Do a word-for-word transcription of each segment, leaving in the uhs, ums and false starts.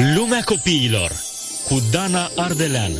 Lumea copiilor cu Dana Ardelean.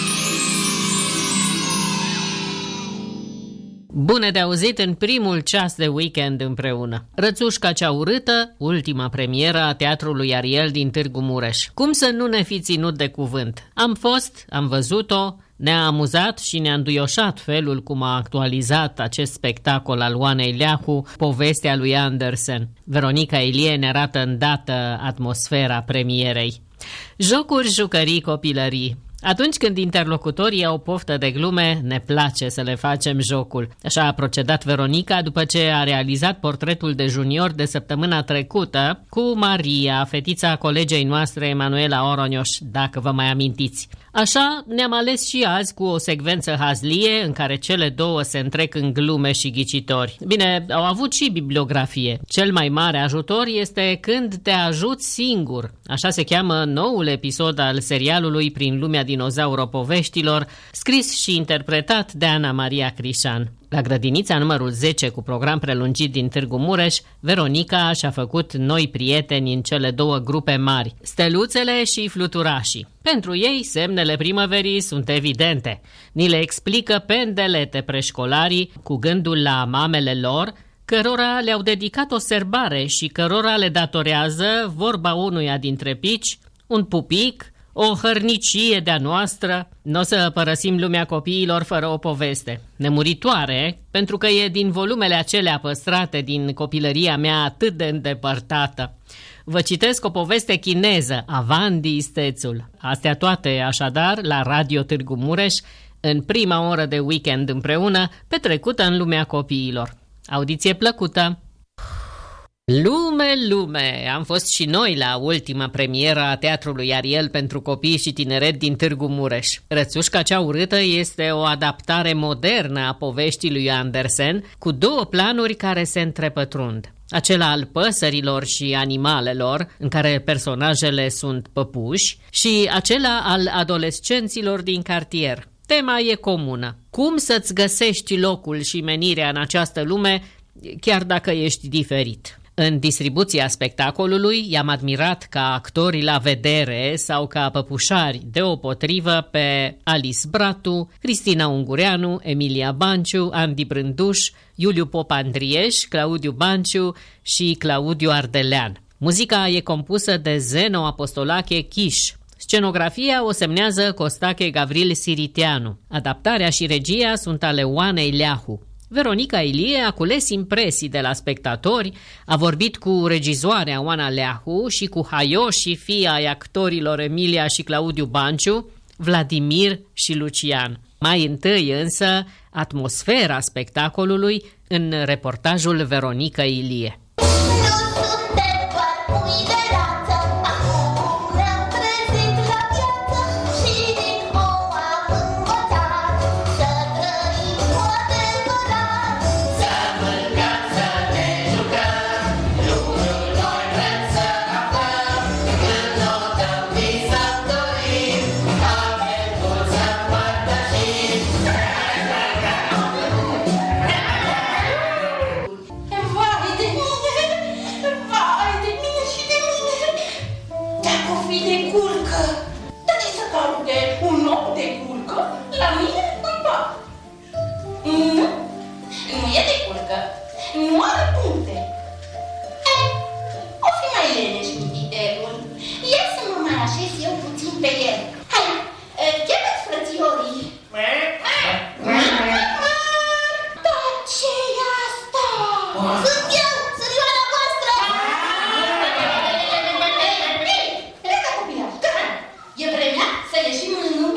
Bune de auzit în primul ceas de weekend împreună. Rățușca cea urâtă, ultima premieră a Teatrului Ariel din Târgu Mureș. Cum să nu ne fi ținut de cuvânt? Am fost, am văzut-o, ne-a amuzat și ne-a înduioșat felul cum a actualizat acest spectacol al Oanei Leahu, povestea lui Andersen. Veronica Ilie ne arată îndată atmosfera premierei. Jocuri, jucării, copilării. Atunci când interlocutorii au poftă de glume, ne place să le facem jocul. Așa a procedat Veronica după ce a realizat portretul de junior de săptămâna trecută cu Maria, fetița colegei noastre Emanuela Oronioș, dacă vă mai amintiți. Așa ne-am ales și azi cu o secvență hazlie în care cele două se întrec în glume și ghicitori. Bine, au avut și bibliografie. Cel mai mare ajutor este Când te ajut singur. Așa se cheamă noul episod al serialului Prin lumea dinozauropoveștilor, scris și interpretat de Ana Maria Crișan. La grădinița numărul zece cu program prelungit din Târgu Mureș, Veronica și-a făcut noi prieteni în cele două grupe mari, steluțele și fluturașii. Pentru ei, semnele primăverii sunt evidente. Ni le explică pendelete preșcolarii cu gândul la mamele lor, cărora le-au dedicat o serbare și cărora le datorează, vorba unuia dintre pici, un pupic, o hărnicie de-a noastră. N-o să părăsim lumea copiilor fără o poveste nemuritoare, pentru că e din volumele acelea păstrate din copilăria mea atât de îndepărtată. Vă citesc o poveste chineză, Avandi Istețul. Astea toate, așadar, la Radio Târgu Mureș, în prima oră de weekend împreună, petrecută în lumea copiilor. Audiție plăcută! Lume, lume! Am fost și noi la ultima premieră a Teatrului Ariel pentru copii și tineret din Târgu Mureș. Rățușca cea urâtă este o adaptare modernă a poveștii lui Andersen, cu două planuri care se întrepătrund. Acela al păsărilor și animalelor, în care personajele sunt păpuși, și acela al adolescenților din cartier. Tema e comună. Cum să-ți găsești locul și menirea în această lume, chiar dacă ești diferit? În distribuția spectacolului i-am admirat ca actori la vedere sau ca păpușari deopotrivă pe Alice Bratu, Cristina Ungureanu, Emilia Banciu, Andy Brânduș, Iuliu Pop-Andrieș, Claudiu Banciu și Claudiu Ardelean. Muzica e compusă de Zeno Apostolache Chiș. Scenografia o semnează Costache Gavril Siriteanu. Adaptarea și regia sunt ale Oanei Leahu. Veronica Ilie a cules impresii de la spectatori, a vorbit cu regizoarea Oana Leahu și cu haioșii fii ai actorilor Emilia și Claudiu Banciu, Vladimir și Lucian. Mai întâi însă, atmosfera spectacolului în reportajul Veronica Ilie. E vremea să ieșim în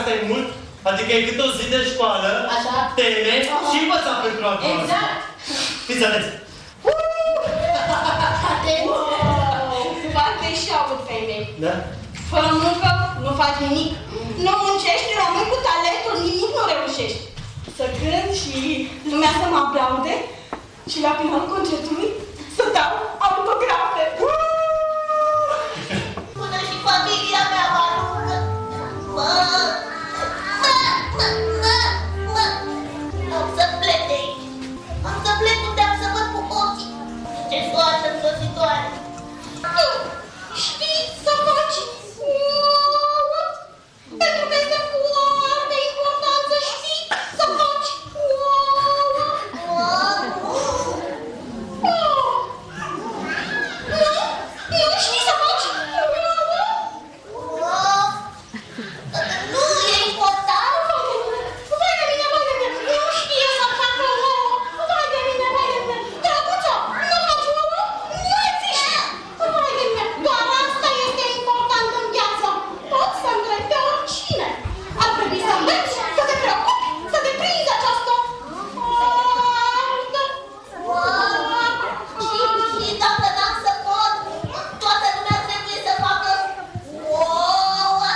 asta e mult? Adică e cât o zi de școală, așa, teme și învăța pentru a doua. Exact. Fiți atenți. Atenți. Foarte și aud femei. Da? Fără muncă nu faci nimic. Nu muncești, rămâi cu talentul, nimic nu reușești. Să cânt și lumea să mă aplaude și la finalul concertului să dau autografe. Până și familia mea mă aruncă. Mă, mă, mă, mă, mă. Am să plec de aici. Am să plec unde am să văd cu ochii. Ce soartă îngrozitoare. Nu, știi să faci ouă. Pentru că este foarte important să știi să faci ouă. Nu? Nu știi să faci ouă? Nu e important. Vai de mine, vai de mine, nu știu să fac ouă. Vai de mine, vai de mine. Drăguță, nu faci ouă? Nu există. Vai de mine, doar asta este important în viață. Poți să întrebi pe oricine. Ar trebui să înveți, să te preocupi, să te prinzi această artă. Și, și dacă n-am să pot, toată lumea trebuie să facă ouă.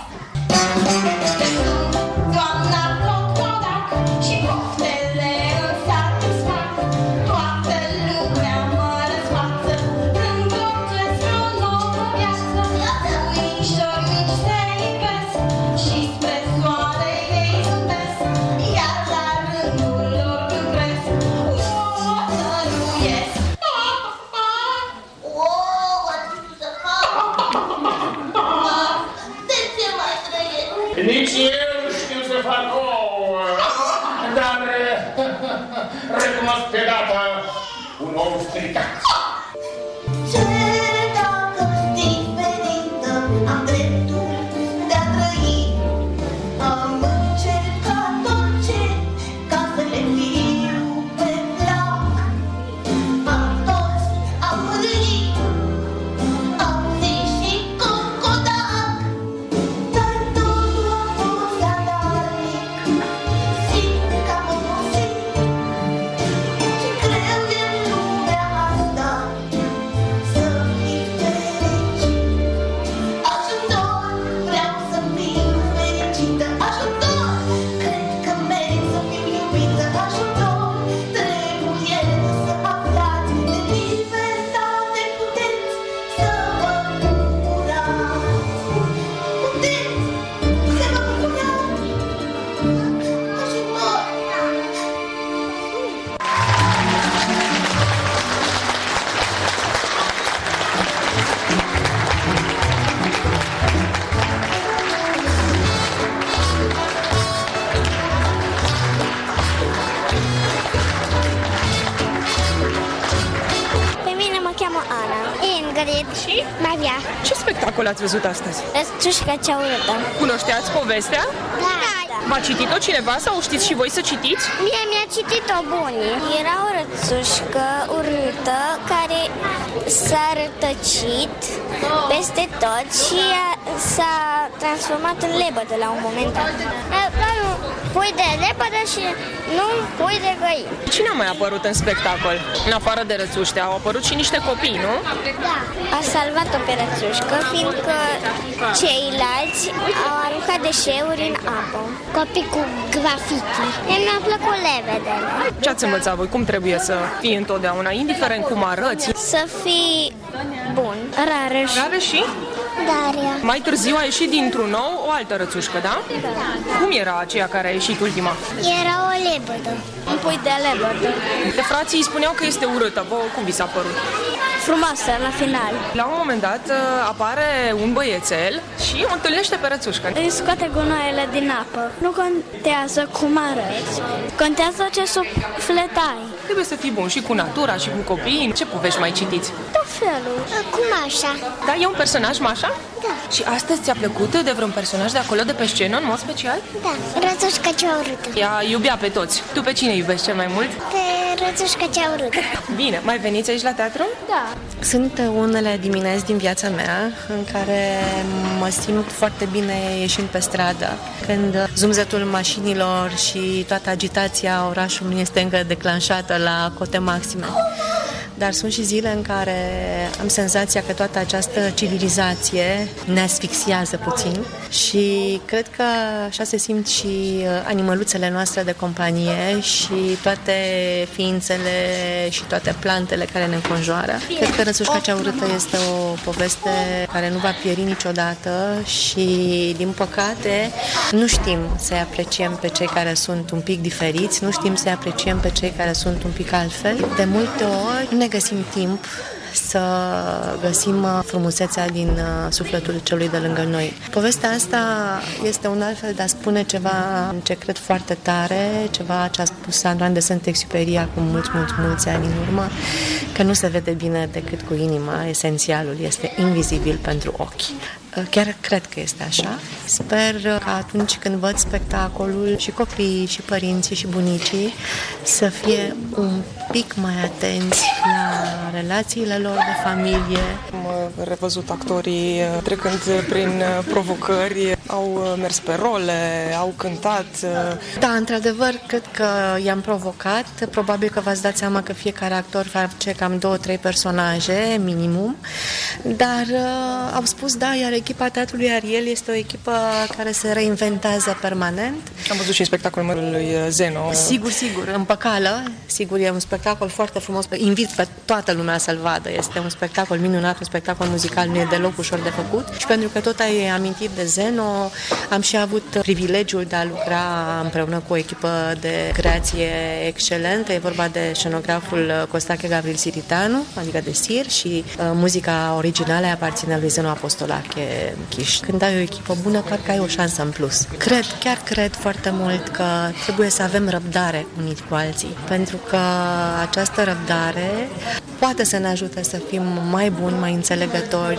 Doamna Clocodac și poftele îmi satisfac. Toată lumea mă răsfață când gocesc o nouă viață. Puișori mici se lipesc și spre soare ei zâmbesc, iar la rândul lor când cresc, ouă tăruiesc. Ouă, nu știu să fac. Mă, de ce mai trăiesc? Nici eu nu știu să fac ouă, dar recunosc pe data un ou stricat. Ce dacă știți, ferită, am dreptul de a trăi. Am încercat orice ca să le fiu pe plac. Am toți, am râit, am zis și cocodac. Dar totul a fost zadarnic, simt că am obosit. Ce greu e în lumea asta să fii fericit. Ajutor, vreau să fiu fericită. Ajutor, cred că merit să fiu iubită. Ajutor, trebuie să aflați de libertate. Puteți să vă bucurați. Puteți să vă bucurați. Ajutor. Pe mine mă cheamă Ana. Ingrid. Și? Maria. Ce spectacol ați văzut astăzi? Răstușca cea urâtă. Cunoșteați povestea? Da. V-a citit-o cineva sau știți și voi să citiți? Mie mi-a citit-o bunii. Era o rățușcă urâtă care s-a rătăcit peste tot și a- s-a transformat în lebădă la un moment dat. Dar nu pui de lebădă și nu pui de găină. Cine a mai apărut în spectacol? În afară de rățuște, au apărut și niște copii, nu? Da. A salvat-o pe rățușcă, fiindcă ceilalți au aruncat deșeuri în apă. Copii cu grafiti. Mie mi-a plăcut lebedele. Ce ați învățat voi? Cum trebuie să fii întotdeauna, indiferent cum arăți? Să fii bun. Rareș. Are și? Daria. Mai târziu a ieșit dintr-un nou o altă rățușcă, da? Cum era aceea care a ieșit ultima? Era o lebădă. Un pui de lebădă. De frații îi spuneau că este urâtă. Vă, cum vi s-a părut? Frumoasă la final. La un moment dat apare un băiețel și o întâlnește pe rățușcă. Îi scoate gunoaiele din apă. Nu contează cum arăți. Contează ce suflet ai. Trebuie să fii bun și cu natura și cu copiii. Ce povești mai citiți? Da, tot felul. Cu Mașa. Da, e un personaj, Mașa? Da. Și astăzi ți-a plăcut de vreun personaj de acolo, de pe scenă, în mod special? Da, Rățușca cea urâtă. Ea iubea pe toți. Tu pe cine iubești cel mai mult? Pe Rățușca cea urâtă. Bine, mai veniți aici la teatru? Da. Sunt unele dimineți din viața mea în care mă simt foarte bine ieșind pe stradă, când zumzetul mașinilor și toată agitația orașului este încă declanșată la cote maxime. Dar sunt și zile în care am senzația că toată această civilizație ne asfixiază puțin și cred că așa se simt și animăluțele noastre de companie și toate ființele și toate plantele care ne înconjoară. Cred că Rățușca cea urâtă este o poveste care nu va pieri niciodată și, din păcate, nu știm să-i apreciem pe cei care sunt un pic diferiți, nu știm să-i apreciem pe cei care sunt un pic altfel. De multe ori ne găsim timp să găsim frumusețea din sufletul celui de lângă noi. Povestea asta este un alt fel de a spune ceva ce cred foarte tare, ceva ce a spus Antoine de Saint-Exupéry acum mulți, mulți, mulți ani în urmă, că nu se vede bine decât cu inima, esențialul este invizibil pentru ochi. Chiar cred că este așa. Sper că atunci când văd spectacolul și copiii, și părinții, și bunicii să fie un pic mai atenți la relațiile lor de familie. Am revăzut actorii trecând prin provocări, au mers pe role, au cântat. Da, într-adevăr, cred că i-am provocat. Probabil că v-ați dat seama că fiecare actor face cam două, trei personaje, minimum. Dar uh, au spus, da, iar echipa Teatrului Ariel este o echipă care se reinventează permanent. Am văzut și în spectacolul lui Zeno. Sigur, sigur, în Păcală. Sigur, e un spectacol foarte frumos. Invit pe toată lumea să-l vadă. Este un spectacol minunat, un spectacol muzical, nu e deloc ușor de făcut. Și pentru că tot ai amintit de Zeno, am și avut privilegiul de a lucra împreună cu o echipă de creație excelentă. E vorba de scenograful Costache Gavril Siritanu, adică de Sir, și uh, muzica originală aparține lui Zeno Apostolache Chiș. Când ai o echipă bună, parcă ai o șansă în plus. Cred, chiar cred foarte mult că trebuie să avem răbdare unii cu alții, pentru că această răbdare poate să ne ajute să fim mai buni, mai înțelegători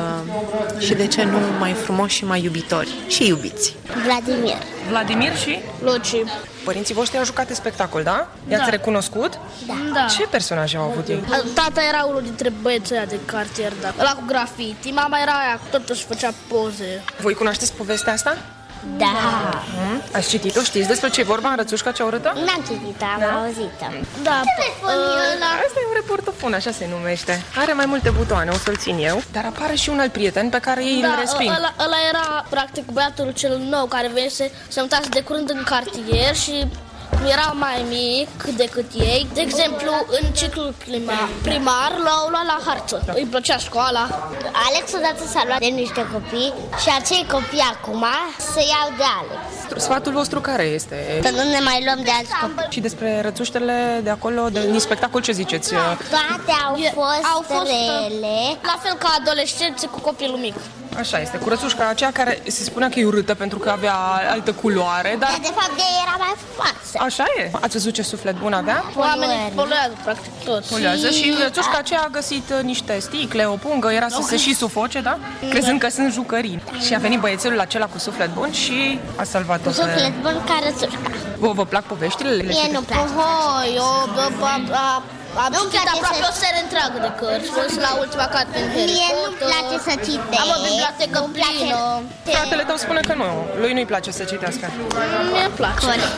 uh, și, de ce nu, mai frumoși și mai iubitori și iubiți. Vladimir. Vladimir și? Luci. Părinții voștri au jucat în spectacol, da? I-ați Da. recunoscut? Da. Ce personaje au avut ei? Tata era unul dintre băieții ăia de cartier, da. Ăla cu grafiti, mama era aia, tot își făcea poze. Voi cunoașteți povestea asta? Da. Hmm? Ați citit-o? Știți despre ce e vorba în Rățușca cea urâtă? N-am citit, am Da? auzit-o. Da. Ăla... Asta e un reportofon, așa se numește. Are mai multe butoane, o să-l țin eu. Dar apare și un alt prieten pe care ei Da, îl resping. ăla, ăla era practic băiatul cel nou care venise să mutase de curând în cartier și era mai mic decât ei. De exemplu, în ciclul primar, primar l-au luat la harță. Îi plăcea școala. Alex odată s-a luat de niște copii și acei copii acum se iau de Alex. Sfatul vostru care este? Să nu ne mai luăm de alți copii. Și despre rățuștele de acolo, de, din spectacol, ce ziceți? Toate au E- fost, au fost rele. La fel ca adolescenții cu copilul mic. Așa este, cu rățușca aceea care se spunea că e urâtă pentru că avea altă culoare, dar... Dar de fapt de era mai frumoasă. Așa e. Ați văzut ce suflet bun avea? Oamenii poluează practic toți. Polează și rățușca aceea a găsit uh, niște sticle, o pungă, era să se și sufoce, da? Crezând că sunt jucării. Și a venit băiețelul acela cu suflet bun și a salvat-o. Cu suflet bun ca Rățușca. Vă, vă plac poveștile? Le Mie nu-mi place. Ohoi, eu am, am, am Nu-mi citit place aproape să- o serie întreagă de cărți. Sunt la ultima carte în Harry Mie nu-mi Potter. place să citesc. Am o bibliotecă Nu-mi place. plină. Fratele tău spune că nu, lui nu-i place să citească. Mie îmi place. Corect.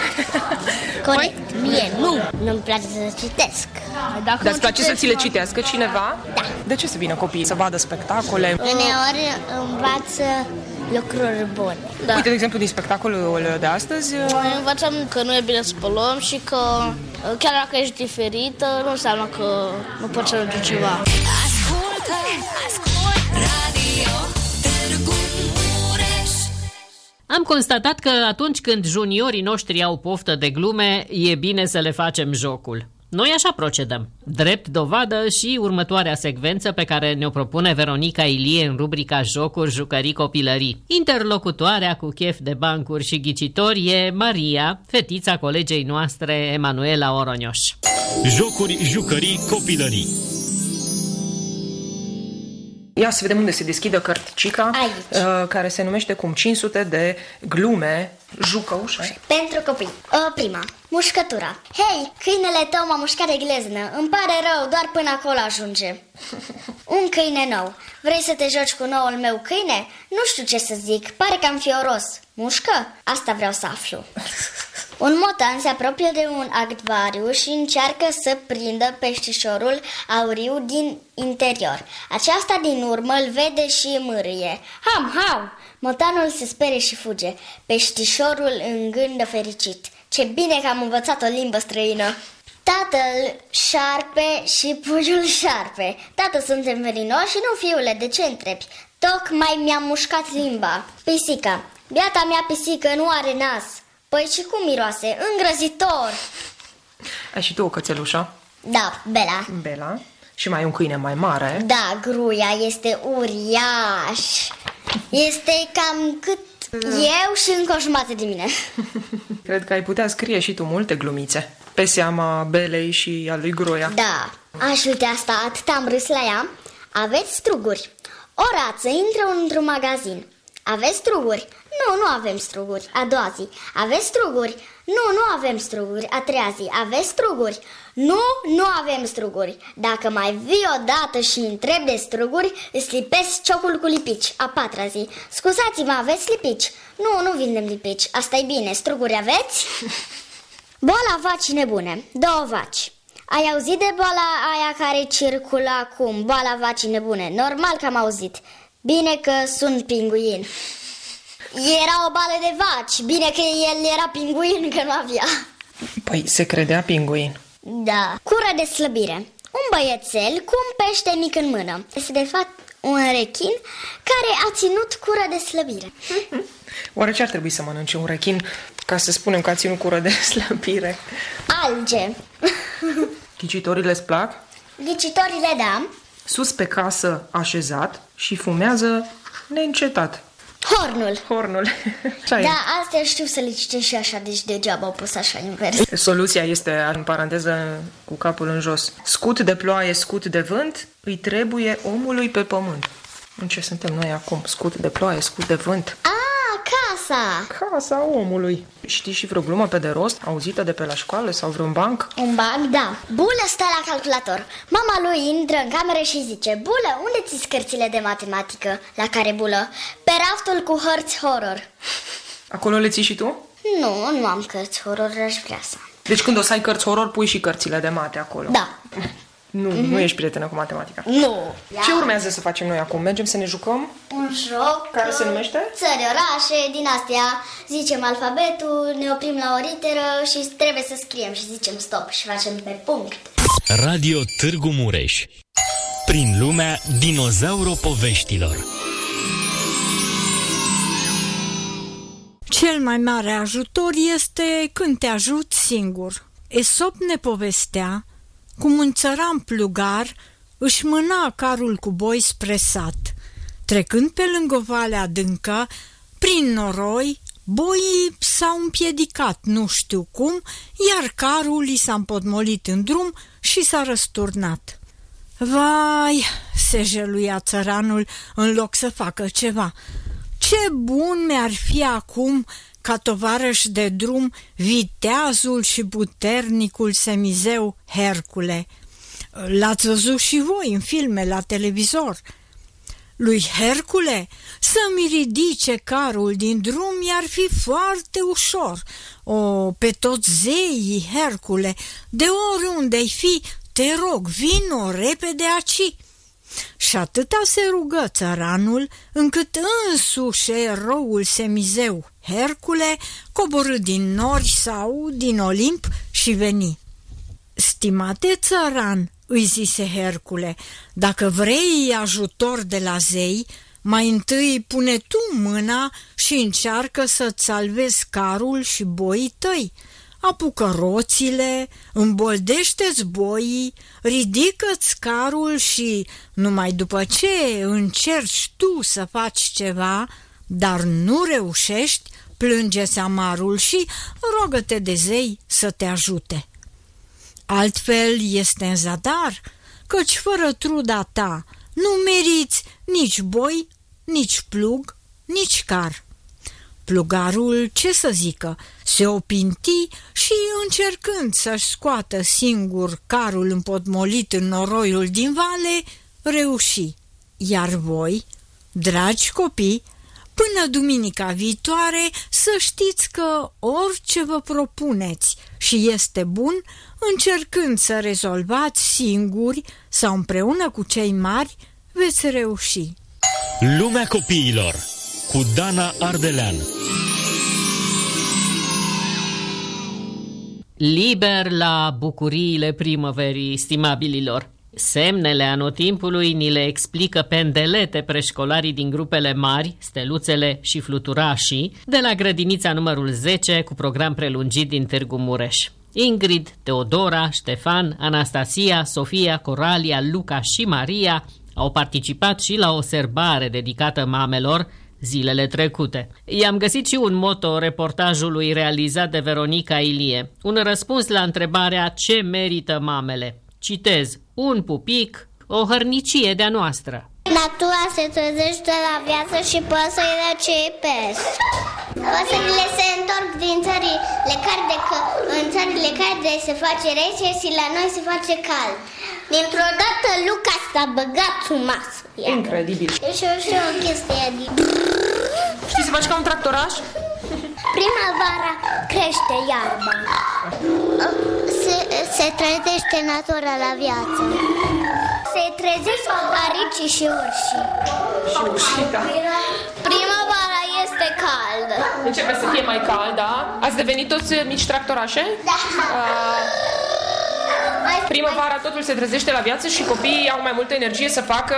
Corect. Mie nu. Nu-mi place să citesc. Dacă Dar nu îți place să citești, ți le da. citească cineva? Da. De ce să vină copiii? Să vadă spectacole? Uneori învață lucruri bune. Da. Uite, de exemplu, din spectacolul de astăzi... Noi învățăm că nu e bine să spălăm și că chiar dacă ești diferită, nu înseamnă că nu poți să ajungi ceva. Ascultă, ascult radio Târgu Mureș. Am constatat că atunci când juniorii noștri au poftă de glume, e bine să le facem jocul. Noi așa procedăm. Drept dovadă și următoarea secvență pe care ne-o propune Veronica Ilie în rubrica Jocuri, Jucării, Copilării. Interlocutoarea cu chef de bancuri și ghicitori e Maria, fetița colegei noastre Emanuela Oronioș. Jocuri, jucării, copilării. Ia să vedem unde se deschidă cărticica. Aici. Care se numește cum cinci sute de glume jucăușe. Pentru copii. O, prima. Mușcătura. Hei, câinele tău m-a mușcat de gleznă. Îmi pare rău, doar până acolo ajunge. Un câine nou. Vrei să te joci cu noul meu câine? Nu știu ce să zic, pare cam fioros. Mușcă? Asta vreau să aflu. Un motan se apropie de un acvariu și încearcă să prindă peștișorul auriu din interior. Aceasta din urmă îl vede și mârâie. Ham, ham! Motanul se sperie și fuge. Peștișorul îngândă fericit. Ce bine că am învățat o limbă străină! Tatăl șarpe și puiul șarpe. Tată, suntem verinoși și nu, fiule, de ce întrebi? Tocmai mi-am mușcat limba. Pisica. Biata mea pisică nu are nas. Păi și cum miroase? Îngrozitor! Ai și tu o cățelușă? Da, Bela. Bela. Și mai un câine mai mare. Da, Gruia este uriaș. Este cam cât eu și încă o jumătate de mine. Cred că ai putea scrie și tu multe glumițe pe seama Belei și a lui Gruia. Da, aș uite asta, atât am râs la ea. Aveți struguri. O rață intră într-un magazin. Aveți struguri? Nu, nu avem struguri. A doua zi. Aveți struguri? Nu, nu avem struguri. A treia zi. Aveți struguri? Nu, nu avem struguri. Dacă mai vii odată și întrebi de struguri, îți lipesc ciocul cu lipici. A patra zi. Scuzați-mă, aveți lipici? Nu, nu vindem lipici. Asta e bine. Struguri aveți? Boala vacii nebune. Două vaci. Ai auzit de boala aia care circulă acum? Boala vacii nebune. Normal că am auzit. Bine că sunt pinguin. Era o bală de vaci. Bine că el era pinguin, că nu avea. Păi se credea pinguin. Da. Cură de slăbire. Un băiețel cu un pește mic în mână. Este de fapt un rechin care a ținut cură de slăbire. Oare ce ar trebui să mănânce un rechin ca să spunem că a ținut cură de slăbire? Alge. Ghicitorile îți plac? Ghicitorile, da. Sus pe casă așezat și fumează neîncetat. Hornul. Hornul. Da, astea știu să le citesc și așa, deci degeaba au pus așa invers. Soluția este, în paranteză, cu capul în jos. Scut de ploaie, scut de vânt, îi trebuie omului pe pământ. În ce suntem noi acum? Scut de ploaie, scut de vânt. Ah, casa! Casa omului. Știi și vreo glumă pe de rost, auzită de pe la școală sau vreun banc? Un banc, da. Bulă stă la calculator. Mama lui intră în cameră și zice: Bulă, unde ți-s cărțile de matematică? La care Bulă? Pe raftul cu hărți horror. Acolo le ții și tu? Nu, nu am cărți horror, aș vrea să. Deci când o să ai cărți horror, pui și cărțile de mate acolo. Da. Nu, mm-hmm. nu ești prietenă cu matematica. Nu. Ce urmează să facem noi acum? Mergem să ne jucăm? Un joc. Care se numește? Țări, orașe, din astea. Zicem alfabetul, ne oprim la o literă și trebuie să scriem și zicem stop și facem pe punct. Radio Târgu Mureș. Prin lumea dinozauropoveștilor. Cel mai mare ajutor este când te ajuți singur. Esop ne povestea cum un țăran plugar își mâna carul cu boi spre sat. Trecând pe lângă o vale adâncă, prin noroi, boii s-au împiedicat nu știu cum, iar carul i s-a împotmolit în drum și s-a răsturnat. Vai, se jeluia țăranul în loc să facă ceva. Ce bun mi-ar fi acum ca tovarăș de drum viteazul și puternicul semizeu Hercule. L-ați văzut și voi în filme la televizor. Lui Hercule să-mi ridice carul din drum i-ar fi foarte ușor. O, pe toți zeii, Hercule, de oriunde-ai fi, te rog, vino repede aci. Și atâta se rugă țăranul, încât însuși eroul semizeu Hercule coborâ din nori sau din Olimp și veni. Stimate țăran, îi zise Hercule, dacă vrei ajutor de la zei, mai întâi pune tu mâna și încearcă să-ți salvezi carul și boii tăi. Apucă roțile, îmboldește-ți boii, ridică-ți carul și, numai după ce încerci tu să faci ceva, dar nu reușești, plânge-ți amarul și rogă-te de zei să te ajute. Altfel este în zadar, căci fără truda ta nu meriți nici boi, nici plug, nici car. Plugarul, ce să zică, se opinti și, încercând să-și scoată singur carul împotmolit în noroiul din vale, reuși. Iar voi, dragi copii, până duminica viitoare să știți că orice vă propuneți și este bun, încercând să rezolvați singuri sau împreună cu cei mari, veți reuși. Lumea copiilor cu Dana Ardelean. Liber la bucuriile primăverii, stimabililor. Semnele anotimpului ni le explică pendelete preșcolarii din grupele mari, steluțele și fluturașii, de la grădinița numărul zece cu program prelungit din Târgu Mureș. Ingrid, Teodora, Ștefan, Anastasia, Sofia, Coralia, Luca și Maria au participat și la o serbare dedicată mamelor zilele trecute. I-am găsit și un moto reportajului realizat de Veronica Ilie, un răspuns la întrebarea ce merită mamele. Citez, un pupic, o hărnicie de-a noastră. Natura se trezește la viață și păsările răcipesc. Păsările se întorc din țările calde, că în țările calde se face rece și la noi se face cald. Dintr-o dată Luca s-a băgat sub masă. Incredibil. Și eu știu o chestie din... Știi să faci ca un tractoraș? Primăvara crește iarba. Se, se trezește natura la viață. Se trezesc aricii și urșii. Și urșii, da. Primăvara este caldă. Începe să fie mai cald, da? Ați devenit toți mici tractorașe? Da. Uh, primăvara totul se trezește la viață și copiii au mai multă energie să facă...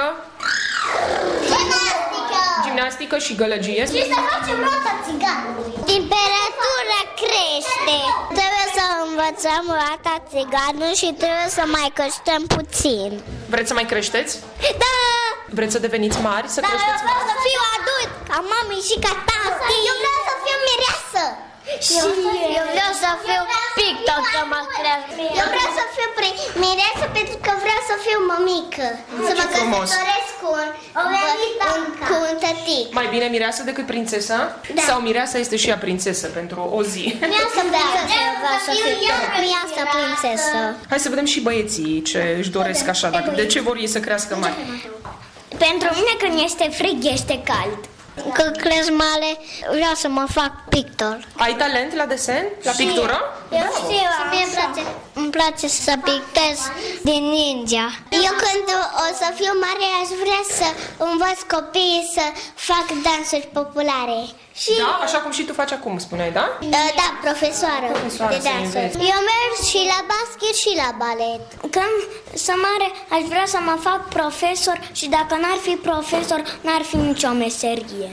Gimnastică. Gimnastică și gălăgie. Și să facem roata țiganului. Temperatura crește. Trebuie să învățăm roata țiganului și trebuie să mai creștem puțin. Vreți să mai creșteți? Da! Vreți să deveniți mari? Să da, creșteți eu vreau mari? să fiu adult, ca mami și ca tati. Eu vreau să fiu mireasă. Și eu vreau să fiu pictor, că mă crească. Eu vreau să fiu mireasă pentru că vreau să fiu mămică. Să mă căsătoresc cu un, un, cu un tătic. Mai bine mireasă decât prințesă? Da. Sau mireasa este și ea prințesă pentru o zi? Mireasă prințesă, vreau să fiu mireasă prințesă. Hai să vedem și băieții ce își doresc așa, dacă, de ce vor ei să crească mari? Pentru mine când este frig, este cald. Când cresc mare, vreau să mă fac pictor. Ai talent la desen? La Și pictură? Eu știu, mie îmi place, îmi place să pictez din ninja. Eu când o să fiu mare, aș vrea să învăț copiii să fac dansuri populare. Și Da? Așa cum și tu faci acum, spuneai, da? Da, profesoară, Profesoară de să dansuri. înveți. Eu merg și la basket și la balet. Când sunt mare, aș vrea să mă fac profesor și dacă n-ar fi profesor, n-ar fi nicio meserie.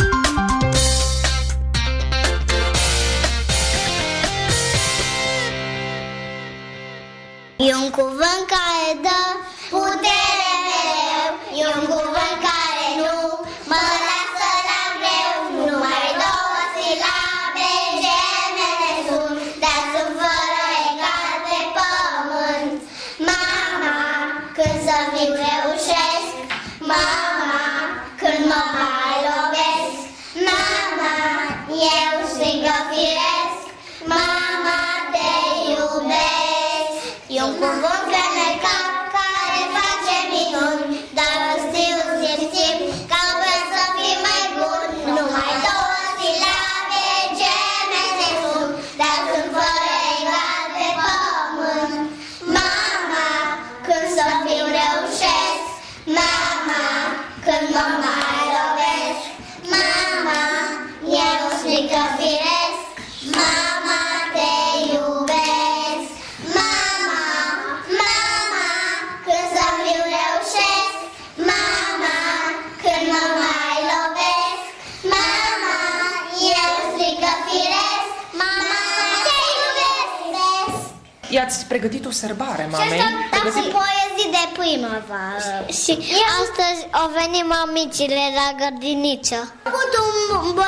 E un cuvânt care dă putere mereu, e un cuvânt care nu mă lasă la greu. Numai două silabe gemene sunt, dar sunt fără egal pe pământ. Mama, când să fiu reușesc, mama, când mă mai lovesc, mama, eu strigă firesc, mama, te iubesc. E un cuvânt fermecat care face minuni, dar îl știu, simțim că vrem să fim mai buni. Numai două silabe gemene sunt, dar sunt fără egal pe pământ. Mama, când să fiu reușesc, mama, când mă mai lovesc, mama, eu strică firesc, mama, te iubesc. Mama, mama, când să fiu reușesc, mama, când mă mai lovesc, mama, eu strică firesc, mama, te iubesc. I-ați pregătit o sărbare, Și mamei? asta Pregătit... și poezii de primăvară. Și astăzi au venit mamicile la grădiniță. Am avut un borcan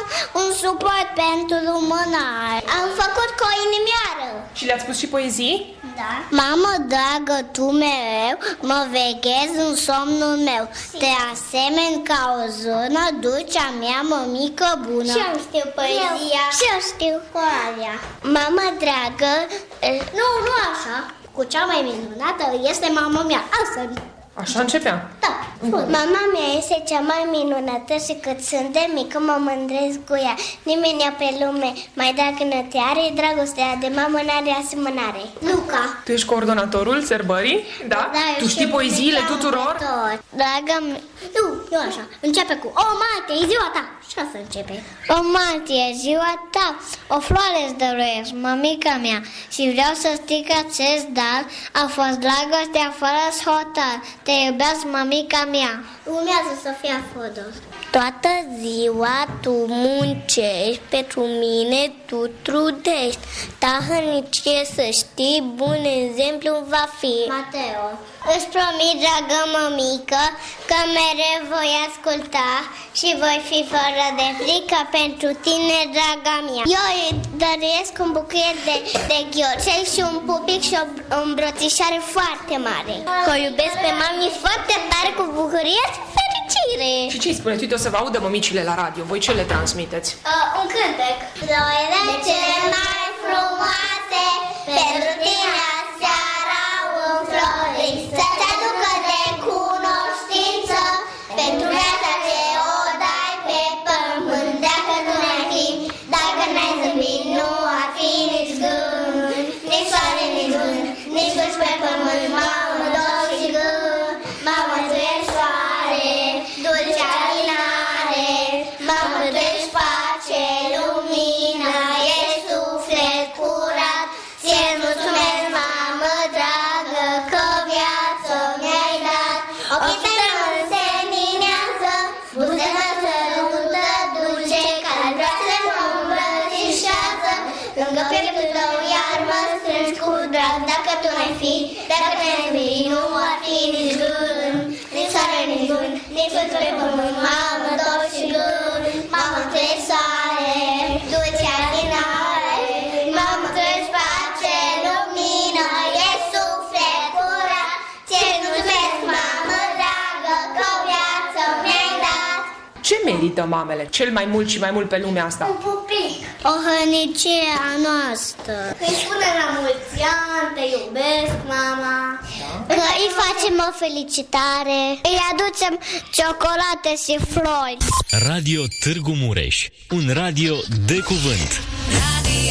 un suport pentru mânare. Am făcut cu o inimioară. Și le-ați spus și poezii? Da. Mamă dragă, tu mereu mă veghezi în somnul meu. Te asemeni ca o zonă, dulcea mea mămică bună. Și eu știu poezia. Și eu știu poezia. Mamă dragă, nu, nu așa. Cu cea mai minunată este mama mea. Asta. Așa începea? Da. Mama mea este cea mai minunată și cât sunt de mică mă mândresc cu ea. Nimeni pe lume mai dragă te are, dragostea de mamă n-are asemănare. Luca. Tu ești coordonatorul sărbării? Da? Da, tu știi poeziile tuturor? Dragă mea. Nu, nu așa. Începe cu o Marte, e ziua ta. Și să începe. O Marte, e ziua ta. O floare îți dăruiesc, mămica mea. Și vreau să știi că acest dar a fost dragostea fără hotar. Te iubească, mămica mea. Urmează Sofia Fodor. Toată ziua tu muncești, pentru mine tu trudești. Tahărnicie să știi, bun exemplu va fi. Mateo. Îți promit, dragă mămică, că mereu voi asculta și voi fi fără de frică pentru tine, draga mea. Eu îi dăruiesc un buchet de, de ghiorcei și un pupic și o îmbrățișare foarte mare. Că o iubesc pe mami foarte tare, cu bucurie și fericire. Și ce-i spuneți? Uite, o să vă audă mămicile la radio. Voi ce le transmiteți? Uh, un cântec. Florile cele mai frumoase pentru tine seara un flori să-ți aducă de cunoștință pentru viața ce o dai pe pământ. Dacă nu ai fi, dacă n-ai zâmbit, nu ar fi nici gând, nici soare, nici vânt, nici duci pe pământ. Mamă, dor și gând, mamă, tu ești soare, dulce alinare, mamă, tu ești pace, lumină, ești suflet curat. Ție mulțumesc, mamă dragă, că viață mi-ai dat. Ochii tăi mă înseninează, buzele mă sărută dulce, care brațele mă îmbrățișează. Lângă pieptul tău iar mă strângi cu drag. Dacă tu n-ai fi, dacă n-ai fi, nu ar fi nici gând, nici soare, nici vânt, nici vânt pe pământ. Mamă, dor și gând, mamă, tu ești soare, dulce alinare, mamă, tu ești pace, lumină, ești suflet curat. Ție mulțumesc, mamă dragă, că o viață mi-ai dat. Ce merită mamele cel mai mult și mai mult pe lumea asta? Un pupic. O hărnicie a noastră. Îi spune la mulți ani, te iubesc, mama. Da? Că îi facem o felicitare, îi aducem ciocolate și flori. Radio Târgu Mureș, un radio de cuvânt. Radio